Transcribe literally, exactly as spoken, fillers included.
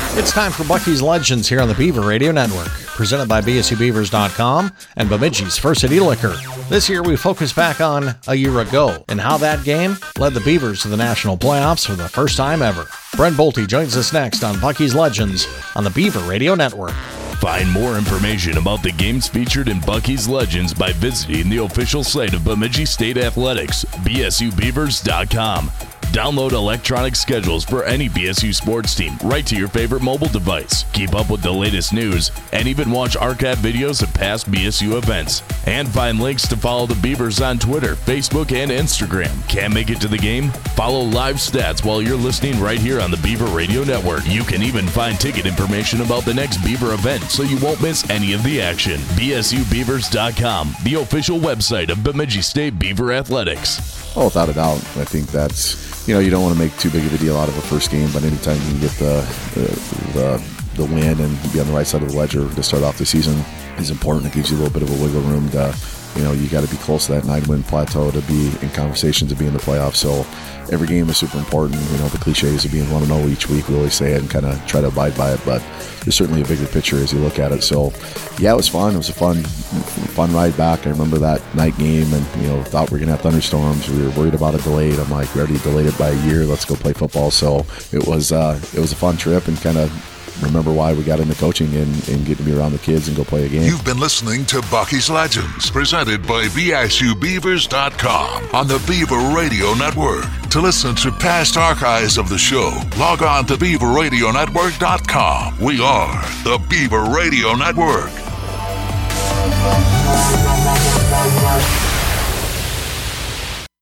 It's time for Bucky's Legends here on the Beaver Radio Network, presented by B S U Beavers dot com and Bemidji's First City Liquor. This year we focus back on a year ago and how that game led the Beavers to the national playoffs for the first time ever. Brent Bolte joins us next on Bucky's Legends on the Beaver Radio Network. Find more information about the games featured in Bucky's Legends by visiting the official site of Bemidji State Athletics, B S U Beavers dot com. Download electronic schedules for any B S U sports team right to your favorite mobile device. Keep up with the latest news and even watch archive videos of past B S U events. And find links to follow the Beavers on Twitter, Facebook, and Instagram. Can't make it to the game? Follow live stats while you're listening right here on the Beaver Radio Network. You can even find ticket information about the next Beaver event so you won't miss any of the action. B S U Beavers dot com, the official website of Bemidji State Beaver Athletics. Oh, without a doubt. I think that's, you know, you don't want to make too big of a deal out of a first game, but anytime you can get the, the, the, the win and be on the right side of the ledger to start off the season is important. It gives you a little bit of a wiggle room to, you know, you got to be close to that nine-win plateau to be in conversation to be in the playoffs. So every game is super important. You know, the cliches of being one and oh each week, we always say it and kind of try to abide by it, but there's certainly a bigger picture as you look at it. So, yeah, it was fun. It was a fun fun ride back. I remember that night game and, you know, thought we were going to have thunderstorms. We were worried about it delayed. I'm like, we already delayed it by a year. Let's go play football. So it was uh, it was a fun trip and kind of remember why we got into coaching and, and getting to be around the kids and go play a game. You've been listening to Bucky's Legends, presented by B S U Beavers dot com on the Beaver Radio Network. To listen to past archives of the show, log on to Beaver Radio Network dot com. We are the Beaver Radio Network.